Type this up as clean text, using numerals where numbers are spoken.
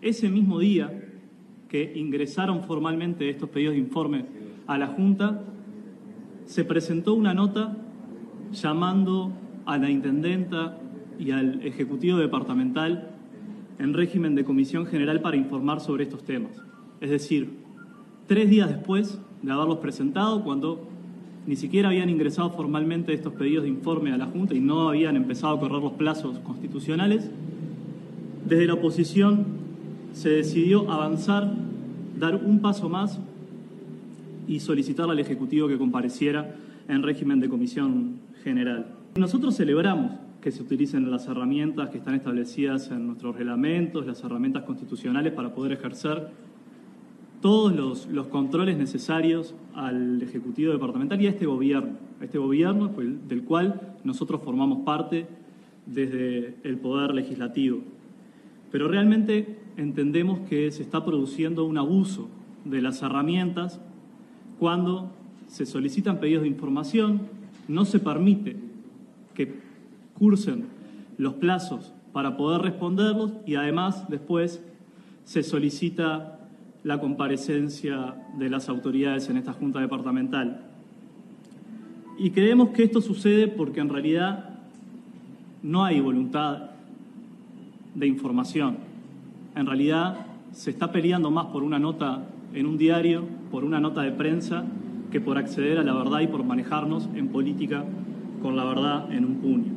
ese mismo día que ingresaron formalmente estos pedidos de informe a la Junta, se presentó una nota llamando a la intendenta y al ejecutivo departamental en régimen de comisión general para informar sobre estos temas. Es decir, 3 días después de haberlos presentado, cuando ni siquiera habían ingresado formalmente estos pedidos de informe a la Junta y no habían empezado a correr los plazos constitucionales, desde la oposición se decidió avanzar, dar un paso más y solicitar al Ejecutivo que compareciera en régimen de comisión general. Nosotros celebramos que se utilicen las herramientas que están establecidas en nuestros reglamentos, las herramientas constitucionales para poder ejercer todos los controles necesarios al Ejecutivo departamental y a este gobierno del cual nosotros formamos parte desde el Poder Legislativo. Pero realmente entendemos que se está produciendo un abuso de las herramientas cuando se solicitan pedidos de información, no se permite que cursen los plazos para poder responderlos y además después se solicita la comparecencia de las autoridades en esta Junta Departamental. Y creemos que esto sucede porque en realidad no hay voluntad de información. En realidad se está peleando más por una nota en un diario, por una nota de prensa, que por acceder a la verdad y por manejarnos en política con la verdad en un puño.